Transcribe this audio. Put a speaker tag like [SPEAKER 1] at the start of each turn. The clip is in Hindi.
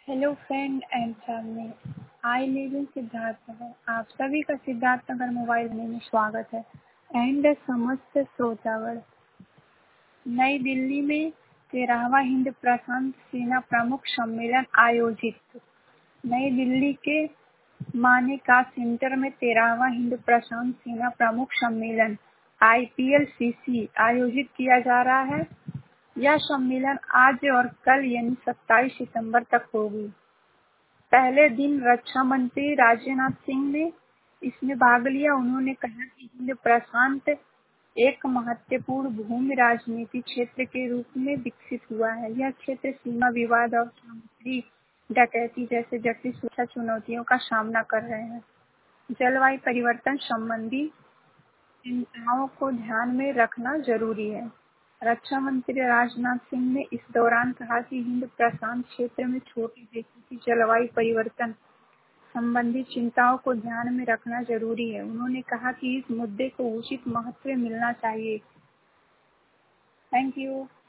[SPEAKER 1] Hello friend and family. I live in Siddharthnagar. आप सभी का सिद्धार्थनगर मोबाइल में स्वागत है। एंड समस्त श्रोतागण, नई दिल्ली में 13वां हिंद प्रशांत सेना प्रमुख सम्मेलन आयोजित। नई दिल्ली के मानेका सेंटर में 13वां हिंद प्रशांत सेना प्रमुख सम्मेलन IPLCC आयोजित किया जा रहा है। यह सम्मेलन आज और कल यानी 27 सितंबर तक होगी। पहले दिन रक्षा मंत्री राजनाथ सिंह ने इसमें भाग लिया। उन्होंने कहा कि हिंद प्रशांत एक महत्वपूर्ण भूमि राजनीति क्षेत्र के रूप में विकसित हुआ है। यह क्षेत्र सीमा विवाद और समुद्री डकैती जैसे जटिल सुरक्षा चुनौतियों का सामना कर रहे हैं। जलवायु परिवर्तन संबंधी चिंताओं को ध्यान में रखना जरूरी है। रक्षा मंत्री राजनाथ सिंह ने इस दौरान कहा कि हिंद प्रशांत क्षेत्र में छोटे देशों की जलवायु परिवर्तन संबंधी चिंताओं को ध्यान में रखना जरूरी है। उन्होंने कहा कि इस मुद्दे को उचित महत्व मिलना चाहिए। Thank you.